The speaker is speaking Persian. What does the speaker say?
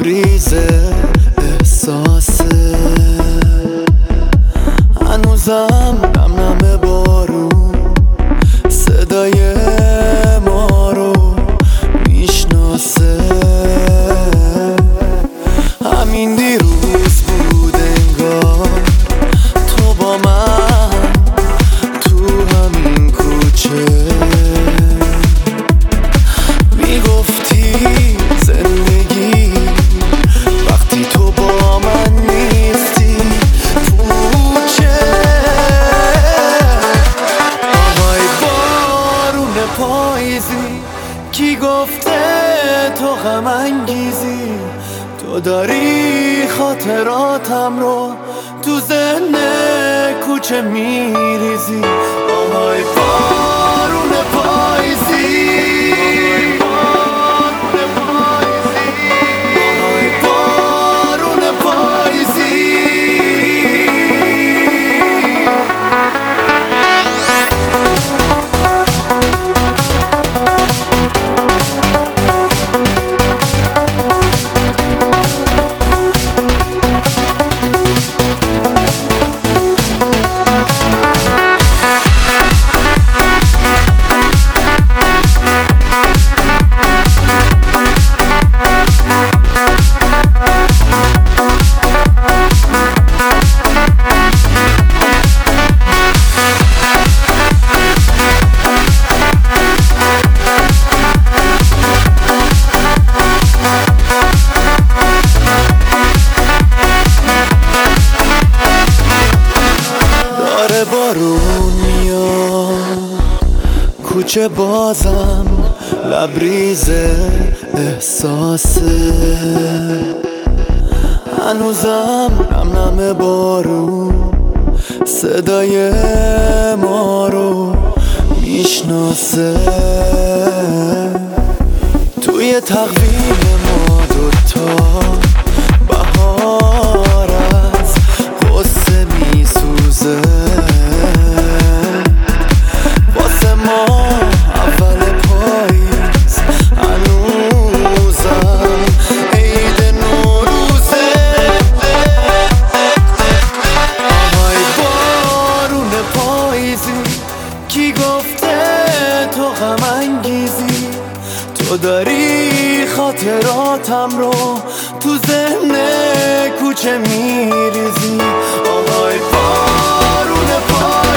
لبریز احساسه، هنوزم نم نم بارون صدای ما رو میشناسه. همین دیروز بود انگار تو با من تو همین کوچه میگفتی زندگی وقتی تو با من نیستی پوچه. آهای بارون پاییزی کی گفته تو غم انگیزی، تو داری خاطراتم رو تو ذهن کوچه میریزی. آهای بارون پاییزی، آهای بارون پاییزی. بارون میاد کوچه بازم لبریز احساسه، هنوزم نم نم بارون صدای ما رو میشناسه. توی تقویم ما دوتا بهار از غصه میسوزه، واسه ما اول پاییز هنوزم عید نوروزه. آهای بارون پاییزی کی گفته تو غم انگیزی، تو داری خاطراتم رو تو ذهن کوچه میریزی. آهای بارون پاییزی.